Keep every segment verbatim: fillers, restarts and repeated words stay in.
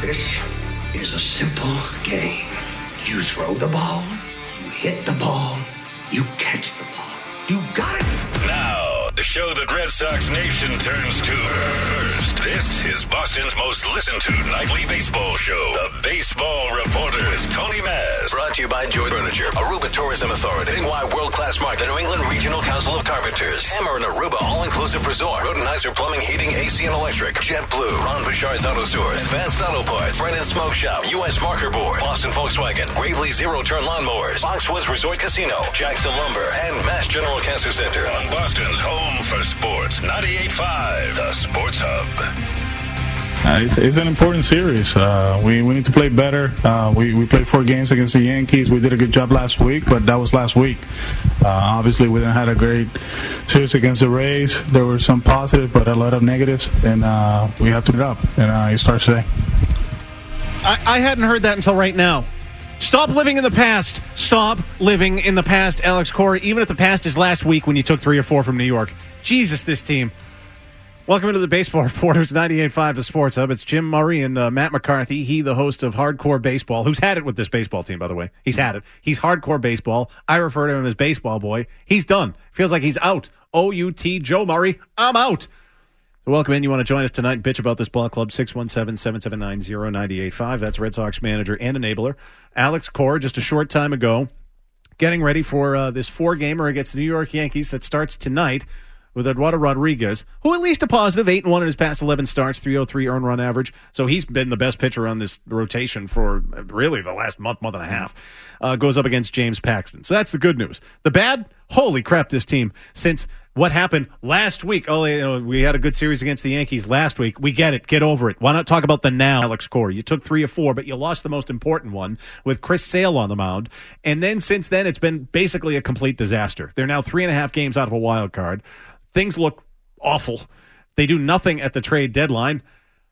This is a simple game. You throw the ball, you hit the ball, you catch the ball. You got it! Now, the show that Red Sox Nation turns to first. This is Boston's most listened to nightly baseball show, The Baseball Reporter with Tony Maz. Brought to you by Joy Furniture, Aruba Tourism Authority, Bingwai World Class Market, New England Regional Council of Carpenters, Hammer and Aruba All-Inclusive Resort, Rodenizer Plumbing, Heating, A C and Electric, JetBlue, Ron Bouchard's Auto Stores, Advanced Auto Parts, Brennan Smoke Shop, U S Marker Board, Boston Volkswagen, Gravely Zero Turn Lawnmowers, Foxwoods Resort Casino, Jackson Lumber, and Mass General Cancer Center. On Boston's home for sports, ninety-eight point five, The Sports Hub. Uh, it's, it's an important series. Uh, we, we need to play better. Uh, we, we played four games against the Yankees. We did a good job last week, but that was last week. Uh, obviously, we didn't have a great series against the Rays. There were some positives, but a lot of negatives, and uh, we have to get up. And uh, it starts today. I, I hadn't heard that until right now. Stop living in the past. Stop living in the past, Alex Cora, even if the past is last week when you took three or four from New York. Jesus, this team. Welcome into the Baseball Reporters, ninety-eight point five, The Sports Hub. It's Jim Murray and uh, Matt McCarthy. He, the host of Hardcore Baseball, who's had it with this baseball team, by the way. He's had it. He's Hardcore Baseball. I refer to him as Baseball Boy. He's done. Feels like he's out. O U T, Joe Murray, I'm out. So welcome in. You want to join us tonight and bitch about this ball club, six one seven, seven seven nine, zero nine eight five. That's Red Sox manager and enabler Alex Cora, just a short time ago, getting ready for uh, this four-gamer against the New York Yankees that starts tonight with Eduardo Rodriguez, who at least a positive, eight and one in his past eleven starts, three oh three earned run average. So he's been the best pitcher on this rotation for really the last month, month and a half. Uh, goes up against James Paxton. So that's the good news. The bad, holy crap, this team, since what happened last week. Oh, you know, we had a good series against the Yankees last week. We get it. Get over it. Why not talk about the now, Alex Cora? You took three or four, but you lost the most important one with Chris Sale on the mound. And then since then, it's been basically a complete disaster. They're now three and a half games out of a wild card. Things look awful. They do nothing at the trade deadline.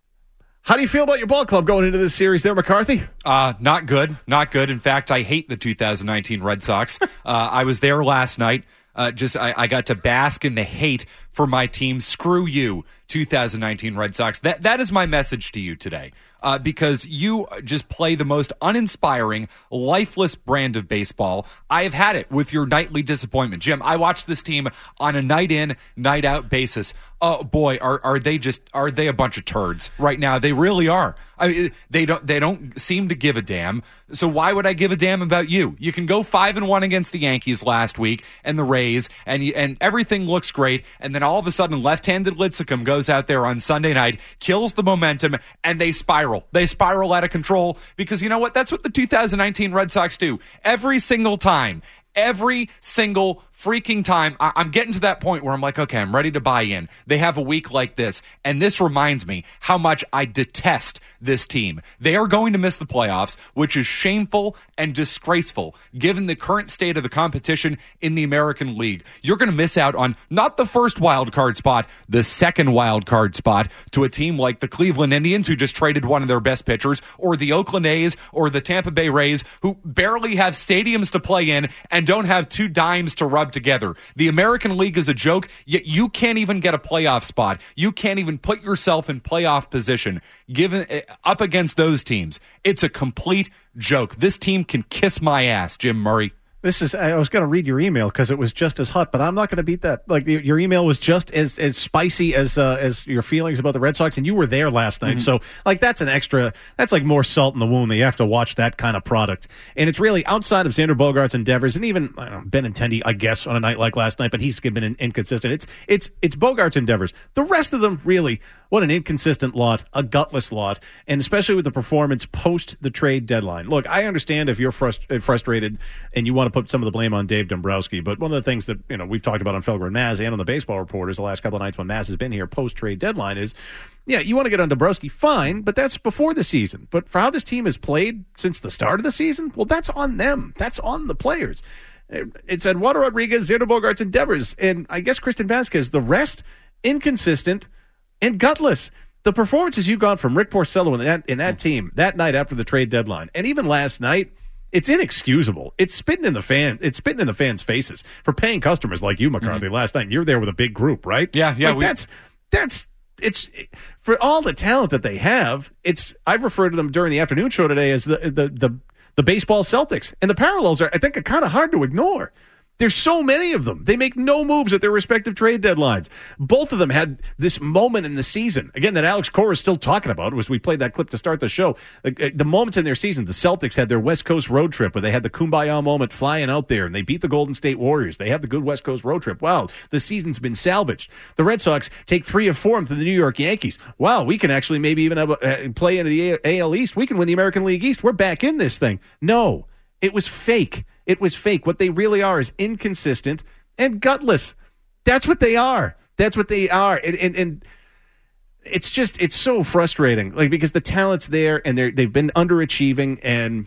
How do you feel about your ball club going into this series there, McCarthy? Uh, not good. Not good. In fact, I hate the two thousand nineteen Red Sox. uh, I was there last night. Uh, just I, I got to bask in the hate for my team. Screw you, two thousand nineteen Red Sox. That That is my message to you today. Uh, because you just play the most uninspiring, lifeless brand of baseball. I have had it with your nightly disappointment. Jim, I watch this team on a night in, night out basis. Oh boy, are are they just are they a bunch of turds right now? They really are. I mean, they don't they don't seem to give a damn. So why would I give a damn about you? You can go five and one against the Yankees last week and the Rays, and you, and everything looks great. And then all of a sudden, left-handed Lincecum goes out there on Sunday night, kills the momentum, and they spiral. They spiral out of control because you know what? That's what the two thousand nineteen Red Sox do every single time. Every single freaking time. I- I'm getting to that point where I'm like, okay, I'm ready to buy in. They have a week like this, and this reminds me how much I detest this team. They are going to miss the playoffs, which is shameful and disgraceful given the current state of the competition in the American League. You're going to miss out on not the first wild card spot, the second wild card spot to a team like the Cleveland Indians, who just traded one of their best pitchers, or the Oakland A's, or the Tampa Bay Rays, who barely have stadiums to play in and don't have two dimes to rub together. The American League is a joke, yet you can't even get a playoff spot. You can't even put yourself in playoff position given up against those teams. It's a complete joke. This team can kiss my ass, Jim Murray. This is, I was going to read your email because it was just as hot, but I'm not going to beat that. Like, the, your email was just as, as spicy as uh, as your feelings about the Red Sox, and you were there last night. Mm-hmm. So, like, that's an extra, that's like more salt in the wound that you have to watch that kind of product. And it's really outside of Xander Bogaerts' endeavors, and even I don't know, Benintendi, I guess, on a night like last night, but he's been in, inconsistent. It's, it's, it's Bogaerts' endeavors. The rest of them, really, what an inconsistent lot, a gutless lot, and especially with the performance post the trade deadline. Look, I understand if you're frust- frustrated and you want to put some of the blame on Dave Dombrowski, but one of the things that you know we've talked about on Felger and Maz and on the Baseball Reporters the last couple of nights when Maz has been here post-trade deadline is, yeah, you want to get on Dombrowski, fine, but that's before the season. But for how this team has played since the start of the season, well, that's on them. That's on the players. It's Eduardo Rodriguez, Xander Bogaerts' endeavors, and I guess Christian Vasquez. The rest, inconsistent and gutless. The performances you got from Rick Porcello in that, in that team that night after the trade deadline, and even last night, it's inexcusable. It's spitting in the fan. It's spitting in the fans' faces for paying customers like you, McCarthy. Mm-hmm. Last night, you're there with a big group, right? Yeah, yeah. Like we, that's that's it's for all the talent that they have. It's I've referred to them during the afternoon show today as the the the, the baseball Celtics, and the parallels are I think are kind of hard to ignore. There's so many of them. They make no moves at their respective trade deadlines. Both of them had this moment in the season, again, that Alex Cora is still talking about, was we played that clip to start the show. The, the moments in their season, the Celtics had their West Coast road trip where they had the kumbaya moment flying out there, and they beat the Golden State Warriors. They have the good West Coast road trip. Wow, the season's been salvaged. The Red Sox take three of four to the New York Yankees. Wow, we can actually maybe even have a, uh, play into the A L East. We can win the American League East. We're back in this thing. No, it was fake. It was fake. What they really are is inconsistent and gutless. That's what they are. That's what they are. And, and, and it's just, it's so frustrating. Like, because the talent's there and they're, they've been underachieving, and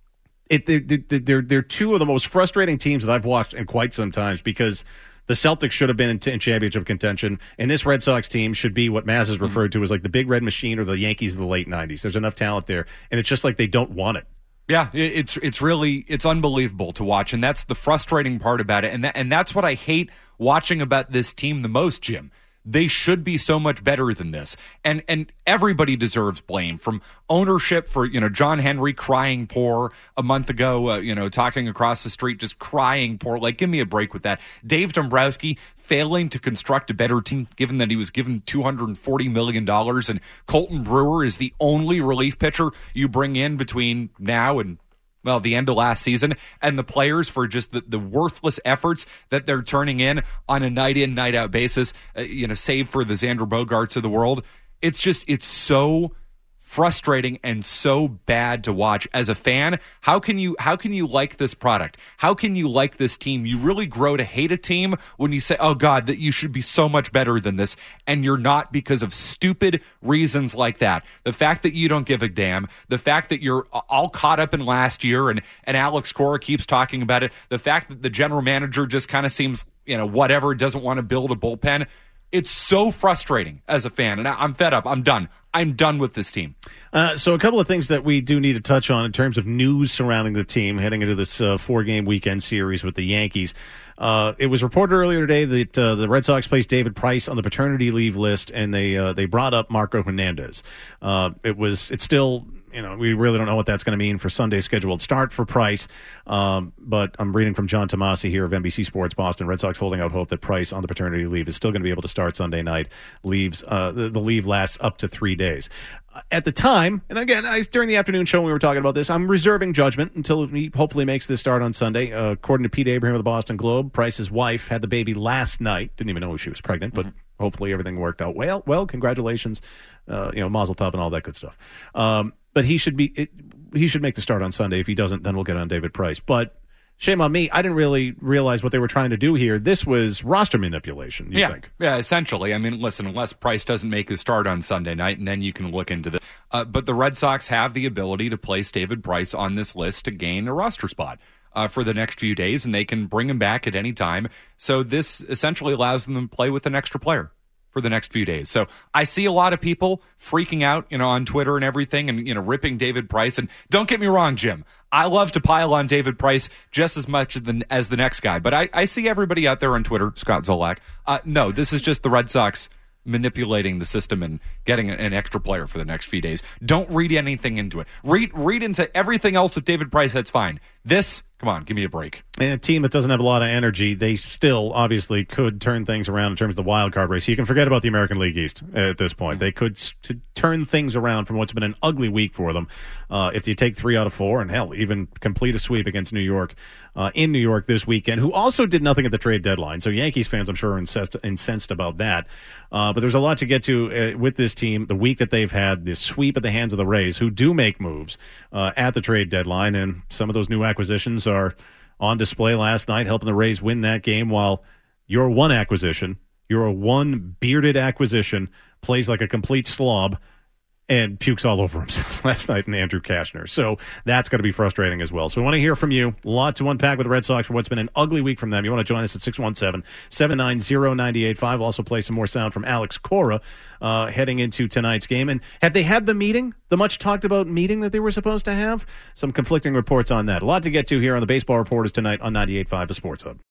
it, they're, they're, they're two of the most frustrating teams that I've watched in quite some time, because the Celtics should have been in, in championship contention, and this Red Sox team should be what Maz has referred mm-hmm. to as like the Big Red Machine or the Yankees of the late nineties. There's enough talent there, and it's just like they don't want it. Yeah, it's it's really it's unbelievable to watch, and that's the frustrating part about it, and that, and that's what I hate watching about this team the most, Jim. They should be so much better than this, and and everybody deserves blame, from ownership for, you know, John Henry crying poor a month ago, uh, you know, talking across the street just crying poor. Like, give me a break with that. Dave Dombrowski failing to construct a better team, given that he was given two hundred forty million dollars, and Colton Brewer is the only relief pitcher you bring in between now and, well, the end of last season, and the players for just the, the worthless efforts that they're turning in on a night-in, night-out basis, uh, you know, save for the Xander Bogaerts of the world. It's just, it's so frustrating and so bad to watch. As a fan, how can you how can you like this product? How can you like this team? You really grow to hate a team when you say, oh God, that you should be so much better than this, and you're not, because of stupid reasons like that. The fact that you don't give a damn, the fact that you're all caught up in last year, and, and Alex Cora keeps talking about it, the fact that the general manager just kind of seems, you know, whatever, doesn't want to build a bullpen. It's so frustrating as a fan, and I'm fed up. I'm done. I'm done with this team. Uh, so a couple of things that we do need to touch on in terms of news surrounding the team heading into this uh, four-game weekend series with the Yankees. Uh, it was reported earlier today that uh, the Red Sox placed David Price on the paternity leave list, and they uh, they brought up Marco Hernandez. Uh, it was it's still, you know, we really don't know what that's going to mean for Sunday's scheduled start for Price. Um, but I'm reading from John Tomasi here of N B C Sports Boston. Red Sox holding out hope that Price on the paternity leave is still going to be able to start Sunday night. Leaves uh, the, the leave lasts up to three days. At the time, and again, I, during the afternoon show when we were talking about this, I'm reserving judgment until he hopefully makes this start on Sunday. Uh, according to Pete Abraham of the Boston Globe, Price's wife had the baby last night. Didn't even know she was pregnant, but mm-hmm. hopefully everything worked out well. Well, congratulations, uh, you know, mazel tov and all that good stuff. Um, but he should be it, he should make the start on Sunday. If he doesn't, then we'll get on David Price. But shame on me. I didn't really realize what they were trying to do here. This was roster manipulation, you yeah. think? Yeah, essentially. I mean, listen, unless Price doesn't make his start on Sunday night, and then you can look into the. Uh, but the Red Sox have the ability to place David Price on this list to gain a roster spot uh, for the next few days, and they can bring him back at any time. So this essentially allows them to play with an extra player for the next few days. So I see a lot of people freaking out, you know, on Twitter and everything, and, you know, ripping David Price. And don't get me wrong, Jim, I love to pile on David Price just as much as the, as the next guy. But I, I see everybody out there on Twitter, Scott Zolak. Uh, no, this is just the Red Sox manipulating the system and getting an extra player for the next few days. Don't read anything into it. Read read into everything else with David Price. That's fine. This, come on, give me a break. And a team that doesn't have a lot of energy, they still obviously could turn things around in terms of the wild card race. You can forget about the American League East at this point. Mm-hmm. They could to turn things around from what's been an ugly week for them. Uh, if you take three out of four, and hell, even complete a sweep against New York uh, in New York this weekend, who also did nothing at the trade deadline. So Yankees fans, I'm sure, are incensed, incensed about that. Uh, but there's a lot to get to uh, with this team. The week that they've had, this sweep at the hands of the Rays, who do make moves uh, at the trade deadline, and some of those new acquisitions are on display last night, helping the Rays win that game, while your one acquisition, your one bearded acquisition, plays like a complete slob and pukes all over himself last night in Andrew Kashner. So that's going to be frustrating as well. So we want to hear from you. A lot to unpack with the Red Sox for what's been an ugly week from them. You want to join us at six one seven, seven nine zero, nine eight five. Also play some more sound from Alex Cora uh, heading into tonight's game. And have they had the meeting, the much talked about meeting that they were supposed to have? Some conflicting reports on that. A lot to get to here on the Baseball Reporters tonight on ninety-eight point five, the Sports Hub.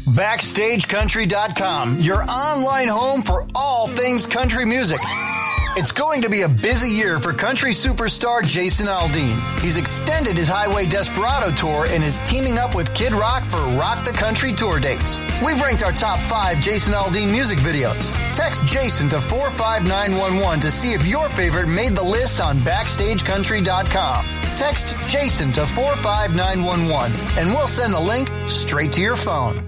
Backstage Country dot com, your online home for all things country music. It's going to be a busy year for country superstar Jason Aldean. He's extended his Highway Desperado tour and is teaming up with Kid Rock for Rock the Country tour dates. We've ranked our top five Jason Aldean music videos. Text Jason to four five nine one one to see if your favorite made the list on Backstage Country dot com. Text Jason to four five nine one one and we'll send the link straight to your phone.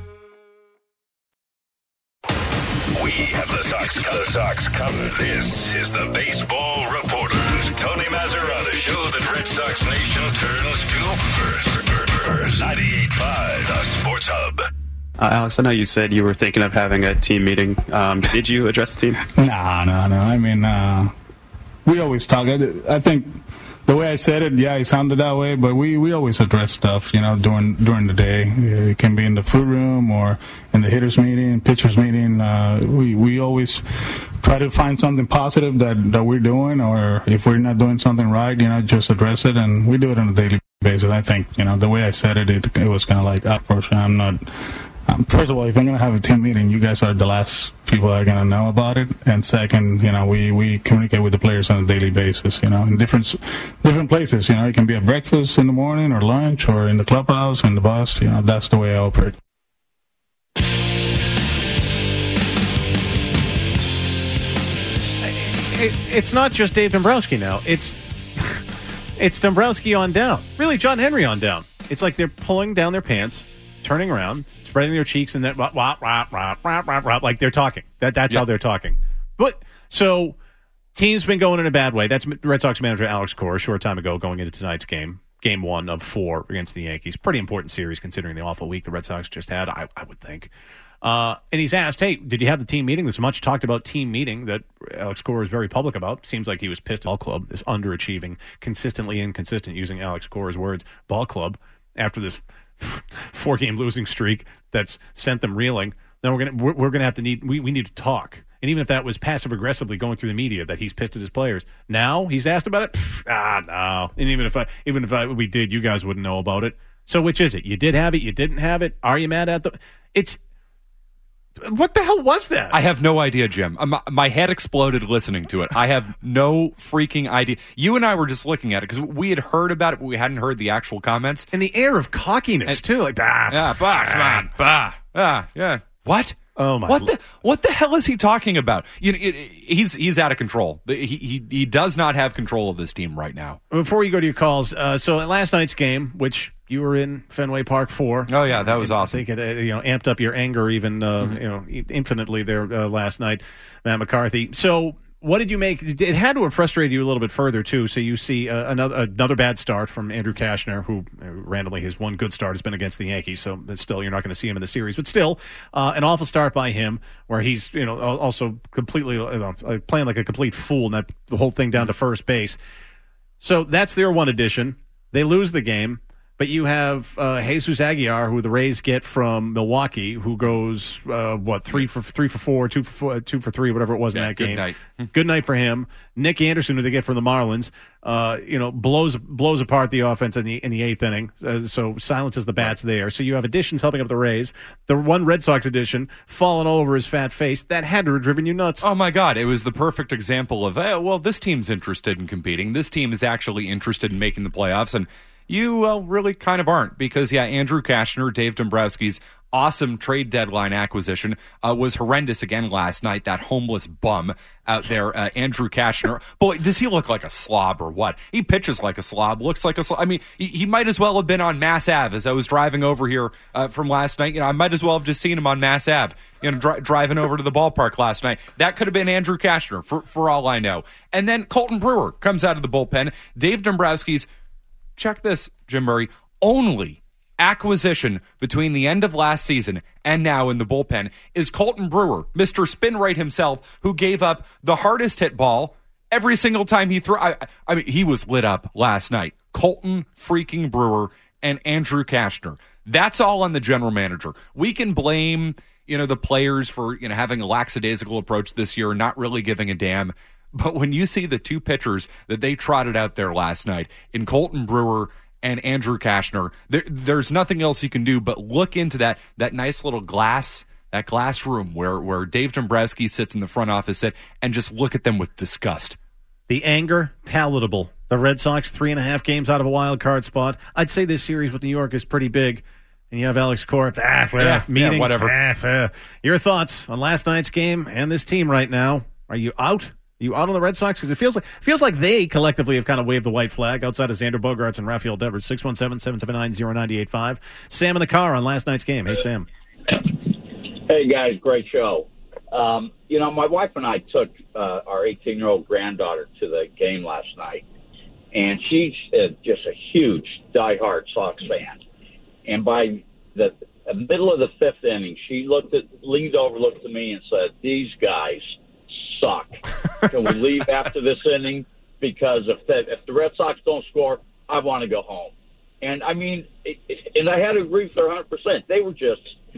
We have the Sox, the Sox covered. This is the Baseball Reporter. Tony Mazzara, the show that Red Sox Nation turns to first. ninety-eight point five, the Sports Hub. Uh, Alex, I know you said you were thinking of having a team meeting. Um, did you address the team? No, no, no. I mean, uh, we always talk. I, I think the way I said it, yeah, it sounded that way, but we, we always address stuff, you know, during during the day. It can be in the food room or in the hitters meeting, pitchers meeting. Uh, we we always try to find something positive that, that we're doing, or if we're not doing something right, you know, just address it, and we do it on a daily basis. I think, you know, the way I said it, it, it was kind of like, unfortunately, I'm not. Um, first of all, if I'm going to have a team meeting, you guys are the last people that are going to know about it. And second, you know, we, we communicate with the players on a daily basis, you know, in different different places. You know, it can be at breakfast in the morning or lunch or in the clubhouse, in the bus. You know, that's the way I operate. It, it's not just Dave Dombrowski now. It's it's Dombrowski on down. Really, John Henry on down. It's like they're pulling down their pants, turning around, spreading their cheeks, and then wah, wah, wah, wah, wah, wah, wah, like they're talking. That that's yep. how they're talking. But so team's been going in a bad way. That's Red Sox manager Alex Cora a short time ago going into tonight's game, game one of four against the Yankees. Pretty important series considering the awful week the Red Sox just had, I, I would think. Uh, and he's asked, hey, did you have the team meeting? This much talked about team meeting that Alex Cora is very public about. Seems like he was pissed at ball club, this underachieving, consistently inconsistent, using Alex Cora's words, ball club, after this four-game losing streak that's sent them reeling. Then we're gonna we're, we're gonna have to need we, we need to talk. And even if that was passive aggressively going through the media that he's pissed at his players, now he's asked about it. Pff, ah, no. And even if I even if I, we did, you guys wouldn't know about it. So which is it? You did have it. You didn't have it. Are you mad at the? It's. What the hell was that? I have no idea, Jim. My, my head exploded listening to it. I have no freaking idea. You and I were just looking at it because we had heard about it, but we hadn't heard the actual comments. And the air of cockiness, and, too. Like, bah, yeah, bah, come on, bah, ah, yeah. What? Oh my! What the what the hell is he talking about? You know, it, he's he's out of control. He, he he does not have control of this team right now. Before you go to your calls, uh, so at last night's game, which you were in Fenway Park for. Oh yeah, that was I awesome. I think it uh, you know amped up your anger even uh, mm-hmm. you know infinitely there uh, last night, Matt McCarthy. So. What did you make? It had to have frustrated you a little bit further, too. So you see uh, another another bad start from Andrew Kashner, who uh, randomly his one good start has been against the Yankees. So still, you're not going to see him in the series. But still, uh, an awful start by him, where he's you know also completely uh, playing like a complete fool, and that the whole thing down to first base. So that's their one addition. They lose the game. But you have uh, Jesus Aguilar, who the Rays get from Milwaukee, who goes uh, what three for three for four, two for four, two for three, whatever it was yeah, in that good game. Night. Good night for him. Nick Anderson, who they get from the Marlins, uh, you know, blows blows apart the offense in the in the eighth inning. Uh, so silences the bats right. there. So you have additions helping up the Rays. The one Red Sox addition falling all over his fat face. That had to have driven you nuts. Oh my God! It was the perfect example of eh, well, this team's interested in competing. This team is actually interested in making the playoffs, and. You, well, really kind of aren't because, yeah, Andrew Kashner, Dave Dombrowski's awesome trade deadline acquisition uh, was horrendous again last night. That homeless bum out there, uh, Andrew Kashner. Boy, does he look like a slob or what? He pitches like a slob, looks like a slob. I mean, he, he might as well have been on Mass Ave as I was driving over here uh, from last night. You know, I might as well have just seen him on Mass Ave, you know, dri- driving over to the ballpark last night. That could have been Andrew Kashner for, for all I know. And then Colton Brewer comes out of the bullpen. Dave Dombrowski's check this, Jim Murray, only acquisition between the end of last season and now in the bullpen is Colton Brewer, Mister Spin Right himself, who gave up the hardest hit ball every single time he threw. I, I mean, he was lit up last night. Colton freaking Brewer and Andrew Kashner. That's all on the general manager. We can blame, you know, the players for, you know, having a lackadaisical approach this year and not really giving a damn. But when you see the two pitchers that they trotted out there last night in Colton Brewer and Andrew Kashner. There, there's nothing else you can do but look into that that nice little glass that glass room where where Dave Dombrowski sits in the front office set, and just look at them with disgust. The anger, palatable. The Red Sox, three and a half games out of a wild card spot. I'd say this series with New York is pretty big. And you have Alex Cora, ah, well, yeah, meeting, yeah, whatever. Ah, uh, your thoughts on last night's game and this team right now? Are you out? Are you out on the Red Sox? Because it feels like feels like they collectively have kind of waved the white flag outside of Xander Bogaerts and Rafael Devers. six one seven, seven seven nine, zero nine eight five. Sam in the car on last night's game. Hey, Sam. Hey, guys. Great show. Um, you know, my wife and I took uh, our eighteen-year-old granddaughter to the game last night, and she's uh, just a huge diehard Sox fan. And by the, the middle of the fifth inning, she looked at, leaned over, looked at me, and said, "These guys suck. Can we leave after this inning? Because if the, if the Red Sox don't score, I want to go home." And I mean, it, it, and I had to agree with her one hundred percent. They were just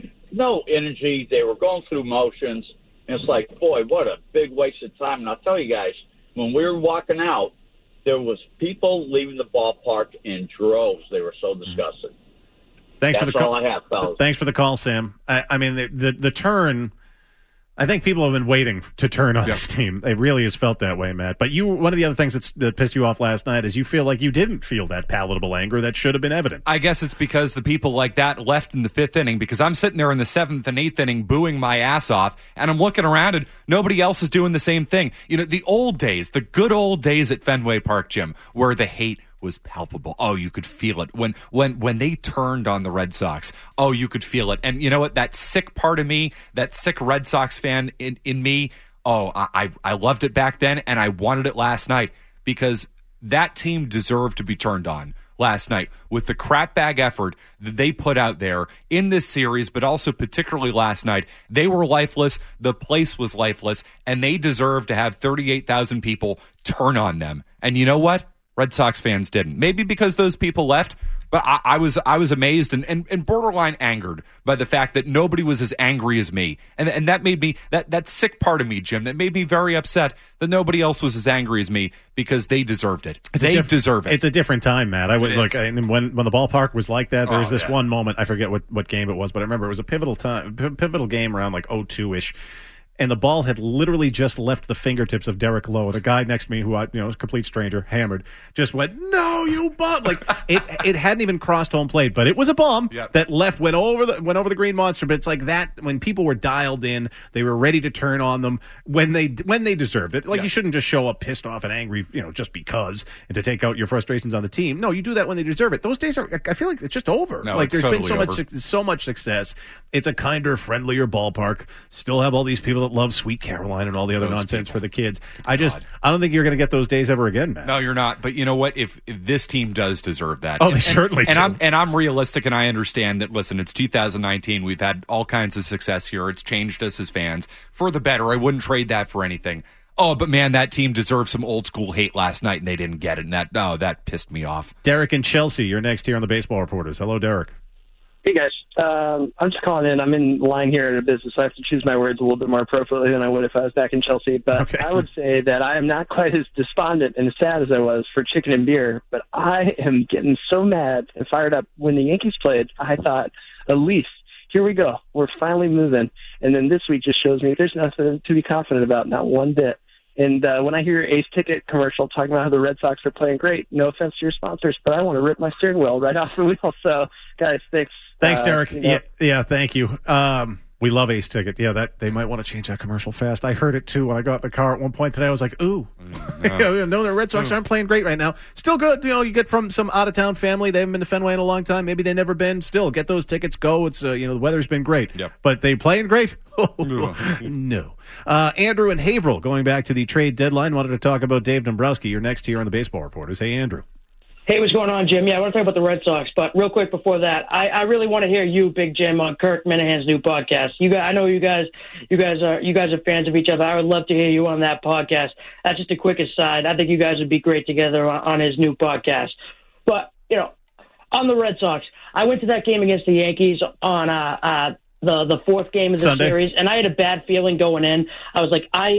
no energy. They were going through motions. And it's like, boy, what a big waste of time. And I'll tell you guys, when we were walking out, there was people leaving the ballpark in droves. They were so disgusted. Thanks That's for the call. all I have, fellas. Thanks for the call, Sam. I, I mean, the, the the turn. I think people have been waiting to turn on yep. this team. It really has felt that way, Matt. But you, one of the other things that's, that pissed you off last night is you feel like you didn't feel that palatable anger that should have been evident. I guess it's because the people like that left in the fifth inning, because I'm sitting there in the seventh and eighth inning booing my ass off, and I'm looking around and nobody else is doing the same thing. You know, the old days, the good old days at Fenway Park, Jim, where the hate was palpable. Oh, you could feel it. When when when they turned on the Red Sox, oh, you could feel it. And you know what? That sick part of me, that sick Red Sox fan in, in me, oh, I, I loved it back then, and I wanted it last night because that team deserved to be turned on last night with the crap bag effort that they put out there in this series, but also particularly last night. They were lifeless. The place was lifeless, and they deserved to have thirty-eight thousand people turn on them. And you know what? Red Sox fans didn't. Maybe because those people left, but I, I was I was amazed and, and, and borderline angered by the fact that nobody was as angry as me. And and that made me, that, that sick part of me, Jim, that made me very upset that nobody else was as angry as me because they deserved it. It's they diff- deserve it. It's a different time, Matt. I would It look is. and when when the ballpark was like that. There was Oh, this yeah. one moment. I forget what, what game it was, but I remember it was a pivotal time, p- pivotal game around like oh two ish. And the ball had literally just left the fingertips of Derek Lowe. The guy next to me, who I, you know, was a complete stranger, hammered, just went, "No, you bum!" Like it, it hadn't even crossed home plate, but it was a bomb Yep. that left, went over the, went over the green monster. But it's like that when people were dialed in, they were ready to turn on them when they when they deserved it. Like Yeah. you shouldn't just show up pissed off and angry, you know, just because, and to take out your frustrations on the team. No, you do that when they deserve it. Those days are, I feel like it's just over. No, like it's there's totally been so over. much suc- so much success. It's a kinder, friendlier ballpark. Still have all these people that love Sweet Caroline and all the other Those nonsense people. for the kids. I just, God. I don't think you're going to get those days ever again, man. No, you're not. But you know what? If, if this team does deserve that, Oh, they and, certainly and do. I'm and I'm realistic, and I understand that. Listen, it's two thousand nineteen. We've had all kinds of success here. It's changed us as fans for the better. I wouldn't trade that for anything. Oh, but man, that team deserved some old school hate last night, and they didn't get it. And that, oh, that pissed me off. Derek and Chelsea, you're next here on the Baseball Reporters. Hello, Derek. Hey guys, um, I'm just calling in. I'm in line here at a business, so I have to choose my words a little bit more appropriately than I would if I was back in Chelsea. But Okay. I would say that I am not quite as despondent and as sad as I was for chicken and beer, but I am getting so mad and fired up. When the Yankees played, I thought, at least, here we go. We're finally moving. And then this week just shows me there's nothing to be confident about, not one bit. And uh, when I hear Ace Ticket commercial talking about how the Red Sox are playing great, no offense to your sponsors, but I want to rip my steering wheel right off the wheel. So, guys, thanks. Thanks, Uh, Derek. you know, Yeah, yeah, thank you. Um, we love Ace Ticket. Yeah, that they might want to change that commercial fast. I heard it too when I got in the car at one point today. I was like, ooh, Yeah. no, the Red Sox aren't playing great right now. Still good. You know, you get from some out of town family. They haven't been to Fenway in a long time. Maybe they've never been. Still, get those tickets. Go. It's uh, you know, the weather's been great. Yep. But they playing great. No. Uh, Andrew and Haverhill, going back to the trade deadline, wanted to talk about Dave Dombrowski. You're next here on the Baseball Reporters. Hey, Andrew. Hey, what's going on, Jim? Yeah, I want to talk about the Red Sox, but real quick before that, I, I really want to hear you, Big Jim, on Kirk Minahan's new podcast. You guys, I know you guys, you guys are you guys are fans of each other. I would love to hear you on that podcast. That's just a quick aside. I think you guys would be great together on, on his new podcast. But you know, on the Red Sox, I went to that game against the Yankees on uh, uh, the the fourth game of the Sunday. series, and I had a bad feeling going in. I was like, I.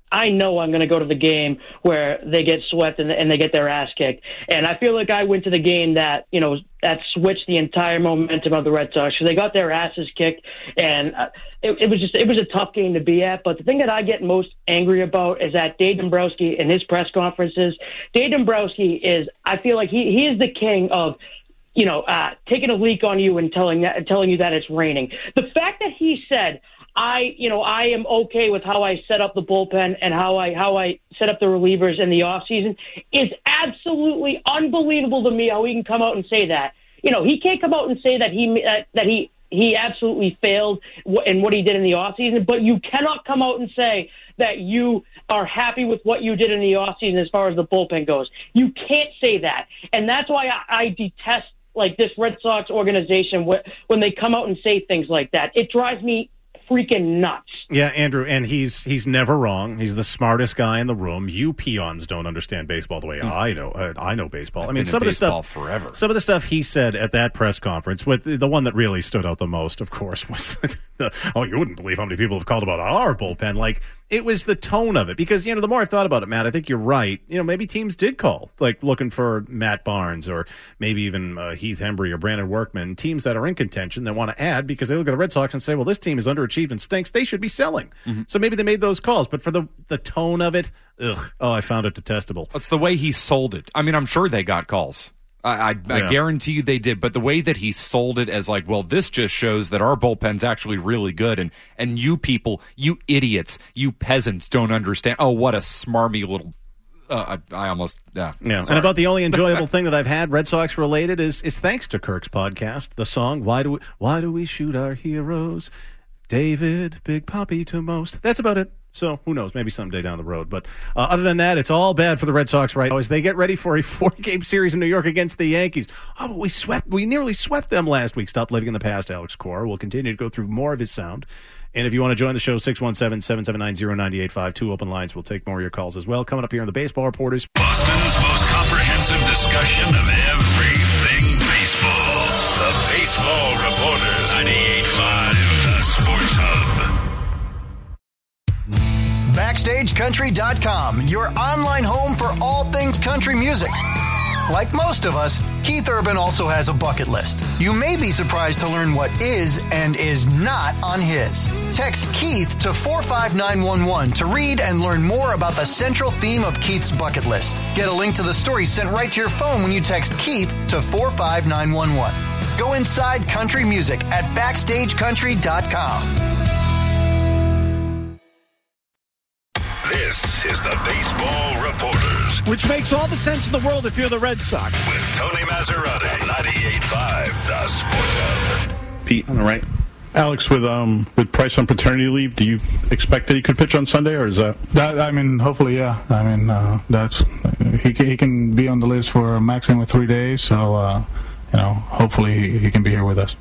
I know I'm going to go to the game where they get swept and, and they get their ass kicked. And I feel like I went to the game that, you know, that switched the entire momentum of the Red Sox. So they got their asses kicked, and uh, it, it was just it was a tough game to be at. But the thing that I get most angry about is that Dave Dombrowski in his press conferences, Dave Dombrowski is, I feel like he, he is the king of, you know, uh, taking a leak on you and telling that, telling you that it's raining. The fact that he said, I, you know, I am okay with how I set up the bullpen and how I how I set up the relievers in the offseason is absolutely unbelievable to me. How he can come out and say that. You know, he can't come out and say that he uh, that he he absolutely failed in what he did in the offseason, but you cannot come out and say that you are happy with what you did in the offseason as far as the bullpen goes. You can't say that, and that's why I, I detest like this Red Sox organization when they come out and say things like that. It drives me freaking nuts. Yeah, Andrew, and he's he's never wrong. He's the smartest guy in the room. You peons don't understand baseball the way mm. I know. Uh, I know baseball. I've I mean, been some in of the baseball stuff forever. Some of the stuff he said at that press conference, with the one that really stood out the most, of course, was the, oh, you wouldn't believe how many people have called about our bullpen. Like, it was the tone of it. Because, you know, the more I've thought about it, Matt, I think you're right. You know, maybe teams did call, like looking for Matt Barnes or maybe even uh, Heath Hembry or Brandon Workman, teams that are in contention that want to add because they look at the Red Sox and say, well, this team is underachieved and stinks. They should be selling. Mm-hmm. So maybe they made those calls. But for the, the tone of it, ugh, oh, I found it detestable. It's the way he sold it. I mean, I'm sure they got calls. I, I, Yeah. I guarantee you they did, but the way that he sold it as like, well, this just shows that our bullpen's actually really good, and and you people, you idiots, you peasants don't understand. Oh, what a smarmy little. Uh, I, I almost yeah. Yeah, Sorry. and about the only enjoyable thing that I've had Red Sox related is is thanks to Kirk's podcast, the song "Why Do We, Why Do We Shoot Our Heroes?" David, Big Papi to most. That's about it. So who knows? Maybe someday down the road. But uh, other than that, it's all bad for the Red Sox right now as they get ready for a four-game series in New York against the Yankees. Oh, but we swept. We nearly swept them last week. Stop living in the past, Alex Cora. We'll continue to go through more of his sound. And if you want to join the show, six one seven, seven seven nine, zero nine eight five, two open lines. We'll take more of your calls as well. Coming up here on the Baseball Reporters. Boston's most comprehensive discussion of everything baseball. The Baseball Reporters, ninety-eight point five, the Sports Hub. Backstage Country dot com, your online home for all things country music. Like most of us, Keith Urban also has a bucket list. You may be surprised to learn what is and is not on his. Text Keith to four five nine one one to read and learn more about the central theme of Keith's bucket list. Get a link to the story sent right to your phone when you text Keith to four five nine one one. Go inside country music at Backstage Country dot com. This is the Baseball Reporters Which makes all the sense in the world if you're the Red Sox. with Tony Maserati, ninety-eight point five, the Sports Hub. Pete on the right. Alex, with um with Price on paternity leave, do you expect that he could pitch on Sunday, or is that? That I mean, hopefully, yeah. I mean, uh, that's he can, he can be on the list for a maximum of three days. So, uh, you know, hopefully he, he can be here with us.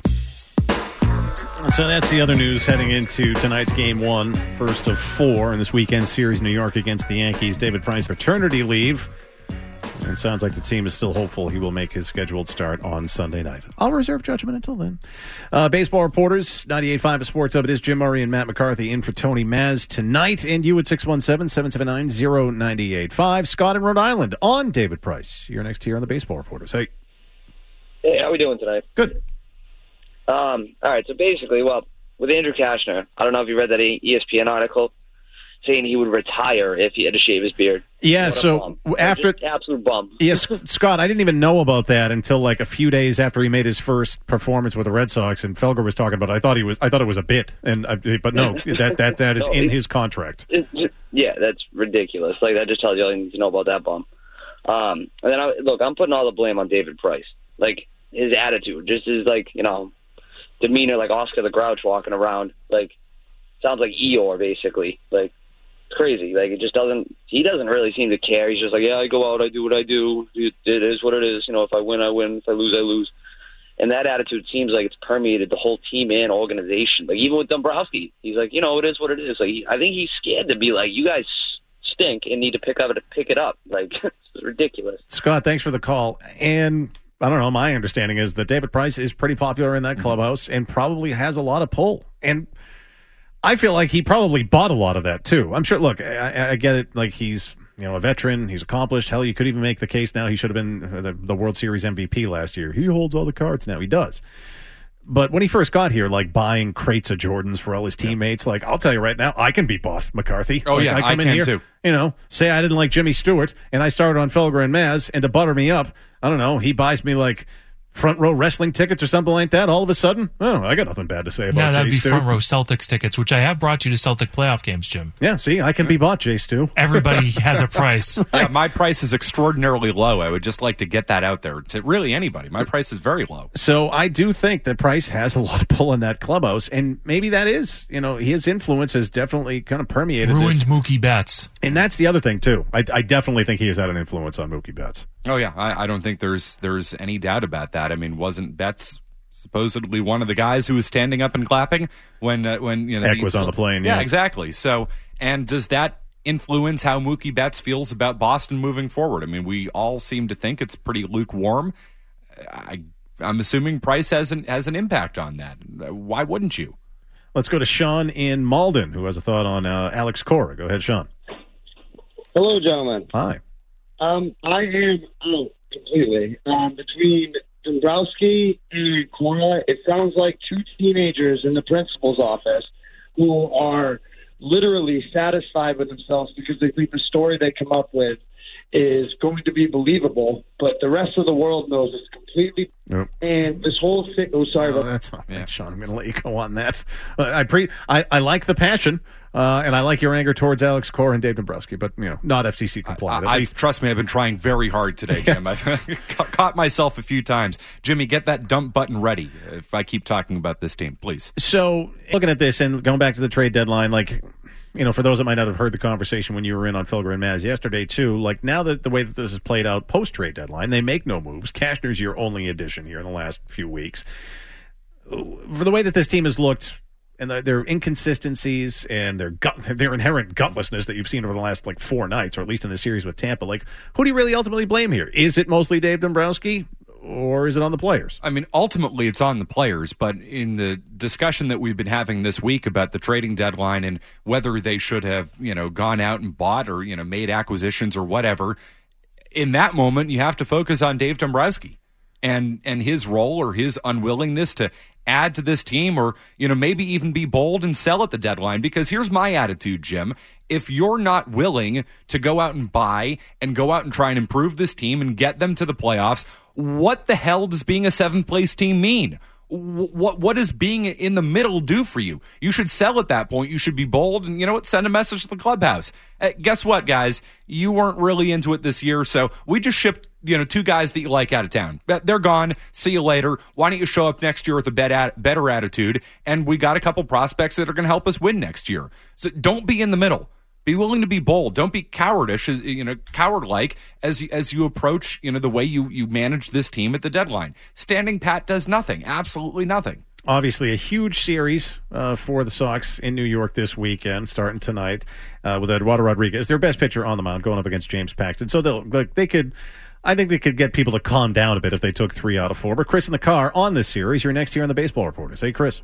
So that's the other news heading into tonight's game one, first of four in this weekend series, New York against the Yankees. David Price, paternity leave. And it sounds like the team is still hopeful he will make his scheduled start on Sunday night. I'll reserve judgment until then. Uh, Baseball Reporters, ninety-eight point five, a Sports Hub. It is Jim Murray and Matt McCarthy in for Tony Maz tonight. And you at six one seven, seven seven nine, zero nine eight five. Scott in Rhode Island on David Price. You're next here on the Baseball Reporters. Hey. Hey, how we doing tonight? Good. Um, all right, so basically, well, with Andrew Kashner, I don't know if you read that E S P N article saying he would retire if he had to shave his beard. Yeah, What a so bum. after Just absolute bum. Yes, Scott, I didn't even know about that until like a few days after he made his first performance with the Red Sox, and Felger was talking about it. I thought he was, I thought it was a bit, and I, but no, that that that is No, in it- his contract. It's just- yeah, that's ridiculous. Like, that just tells you all you need to know about that bum. Um, and then, I, look, I'm putting all the blame on David Price. Like, his attitude, just his, like, you know, demeanor, like Oscar the Grouch walking around. Like, sounds like Eeyore, basically. Like, it's crazy. Like, it just doesn't, he doesn't really seem to care. He's just like, yeah, I go out, I do what I do. It, it is what it is. You know, if I win, I win. If I lose, I lose. And that attitude seems like it's permeated the whole team and organization. Like, even with Dombrowski, he's like, you know, it is what it is. Like, he, I think he's scared to be like, you guys stink and need to pick up pick it up. Like, it's ridiculous. Scott, thanks for the call. And I don't know, my understanding is that David Price is pretty popular in that clubhouse and probably has a lot of pull. And I feel like he probably bought a lot of that, too. I'm sure, look, I, I get it, like he's, you know, a veteran, he's accomplished. Hell, you could even make the case now he should have been the, the World Series M V P last year. He holds all the cards now. He does. But when he first got here, like buying crates of Jordans for all his teammates, like, I'll tell you right now, I can be bought, McCarthy. Oh, like, yeah, I, come I in can here, too. You know, say I didn't like Jimmy Stewart, and I started on Felger and Maz, and to butter me up, I don't know, he buys me like front row wrestling tickets or something like that. All of a sudden, oh, I got nothing bad to say about No, that'd Jay be Stu. front row Celtics tickets, which I have brought you to Celtic playoff games, Jim. Yeah, see, I can be bought, Jay Stu. Everybody has a price. Yeah, my price is extraordinarily low. I would just like to get that out there to really anybody. My price is very low. So I do think that Price has a lot of pull in that clubhouse, and maybe that is, you know, his influence has definitely kind of permeated Ruined this. Mookie Betts. And that's the other thing, too. I, I definitely think he has had an influence on Mookie Betts. Oh, yeah. I, I don't think there's there's any doubt about that. I mean, wasn't Betts supposedly one of the guys who was standing up and clapping when, uh, when you know, Eck he, was on the plane, yeah. yeah. exactly. So, and does that influence how Mookie Betts feels about Boston moving forward? I mean, we all seem to think it's pretty lukewarm. I, I'm assuming Price has an, has an impact on that. Why wouldn't you? Let's go to Sean in Malden, who has a thought on uh, Alex Cora. Go ahead, Sean. Hello, gentlemen. Hi. Um, I am out completely. Um, between Dombrowski and Cora, it sounds like two teenagers in the principal's office who are literally satisfied with themselves because they think the story they come up with is going to be believable, but the rest of the world knows it's completely. Yep. And this whole thing. Oh, sorry Oh, about that's all right, Sean. I'm going to let you go on that. Uh, I pre. I, I like the passion, uh, and I like your anger towards Alex Cora and Dave Dombrowski, but you know, not F C C compliant. I, at I, least. trust me, I've been trying very hard today, Jim. I've caught myself a few times. Jimmy, get that dump button ready if I keep talking about this team, please. So, looking at this and going back to the trade deadline, like, you know, for those that might not have heard the conversation when you were in on Felger and Maz yesterday, too, like now that the way that this is played out post-trade deadline, they make no moves. Cashner's your only addition here in the last few weeks. For the way that this team has looked and the, their inconsistencies and their gut, their inherent gutlessness that you've seen over the last, like, four nights, or at least in the series with Tampa, like, who do you really ultimately blame here? Is it mostly Dave Dombrowski? Or is it on the players? I mean, ultimately, it's on the players. But in the discussion that we've been having this week about the trading deadline and whether they should have, you know, gone out and bought or, you know, made acquisitions or whatever, in that moment, you have to focus on Dave Dombrowski and and his role or his unwillingness to add to this team or, you know, maybe even be bold and sell at the deadline. Because here's my attitude, Jim. If you're not willing to go out and buy and go out and try and improve this team and get them to the playoffs, what the hell does being a seventh place team mean? What what does being in the middle do for you? You should sell at that point. You should be bold and, you know what, send a message to the clubhouse. Uh, guess what, guys? You weren't really into it this year, so we just shipped, you know, two guys that you like out of town. They're gone. See you later. Why don't you show up next year with a better attitude? And we got a couple prospects that are going to help us win next year. So don't be in the middle. Be willing to be bold. Don't be cowardish, you know, coward-like as as you approach, you know, the way you, you manage this team at the deadline. Standing pat does nothing, absolutely nothing. Obviously, a huge series uh, for the Sox in New York this weekend, starting tonight uh, with Eduardo Rodriguez, their best pitcher on the mound, going up against James Paxton. So they'll like they could, I think they could get people to calm down a bit if they took three out of four. But Chris in the car on this series. You're next here on the Baseball Reporters. Hey, Chris.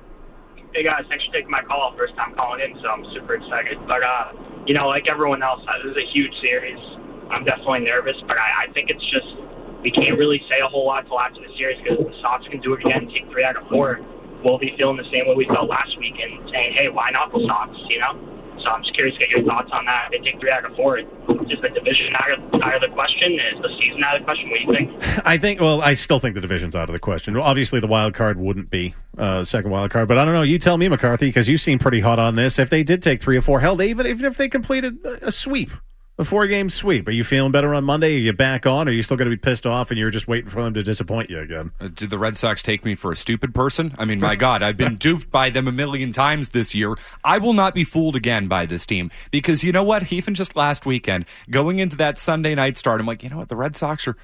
Hey, guys, thanks for taking my call. First time calling in, so I'm super excited. But, uh, you know, like everyone else, uh, this is a huge series. I'm definitely nervous, but I, I think it's just we can't really say a whole lot till after the series because the Sox can do it again, take three out of four. We'll be feeling the same way we felt last week and saying, hey, why not the Sox, you know? So I'm just curious to get your thoughts on that. If they take three out of four, is the division out of, out of the question? Is the season out of the question? What do you think? I think, well, I still think the division's out of the question. Well, obviously, the wild card wouldn't be uh, the second wild card, but I don't know. You tell me, McCarthy, because you seem pretty hot on this. If they did take three or four, hell, they, even, even if they completed a sweep, a four-game sweep, are you feeling better on Monday? Are you back on? Or are you still going to be pissed off and you're just waiting for them to disappoint you again? Uh, did the Red Sox take me for a stupid person? I mean, my God, I've been duped by them a million times this year. I will not be fooled again by this team because you know what? Even just last weekend, going into that Sunday night start, I'm like, you know what? The Red Sox are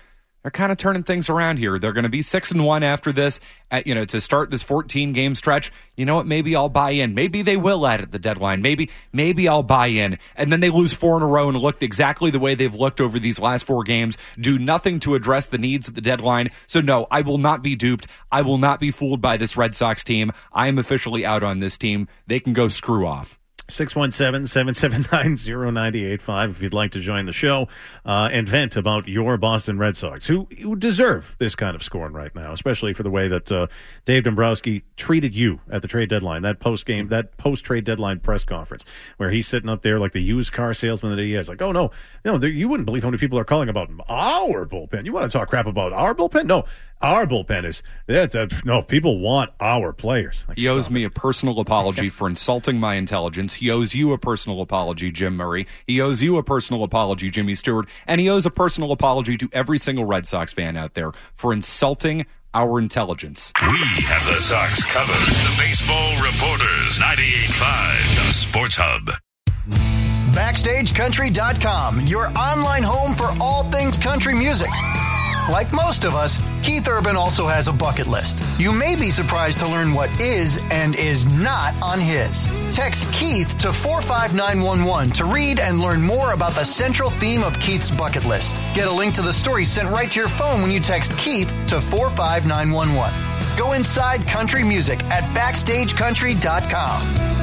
they're kind of turning things around here. They're going to be six and one after this. At, you know, to start this fourteen game stretch. You know what? Maybe I'll buy in. Maybe they will add at the deadline. Maybe, maybe I'll buy in. And then they lose four in a row and look exactly the way they've looked over these last four games. Do nothing to address the needs at the deadline. So no, I will not be duped. I will not be fooled by this Red Sox team. I am officially out on this team. They can go screw off. six one seven, seven seven nine, zero nine eight five if you'd like to join the show uh, and vent about your Boston Red Sox, who, who deserve this kind of scoring right now, especially for the way that uh, Dave Dombrowski treated you at the trade deadline, that post-game, that post-trade deadline press conference, where he's sitting up there like the used car salesman that he is, like, oh, no, no, you wouldn't believe how many people are calling about our bullpen. You want to talk crap about our bullpen? No. Our bullpen is, that, that, no, people want our players. Like, he owes me a personal apology for insulting my intelligence. He owes you a personal apology, Jim Murray. He owes you a personal apology, Jimmy Stewart. And he owes a personal apology to every single Red Sox fan out there for insulting our intelligence. We have the Sox covered. The Baseball Reporters, ninety-eight point five, the Sports Hub. Backstage Country dot com, your online home for all things country music. Like most of us, Keith Urban also has a bucket list. You may be surprised to learn what is and is not on his. Text Keith to four five nine one one to read and learn more about the central theme of Keith's bucket list. Get a link to the story sent right to your phone when you text Keith to four five nine one one. Go inside country music at Backstage Country dot com.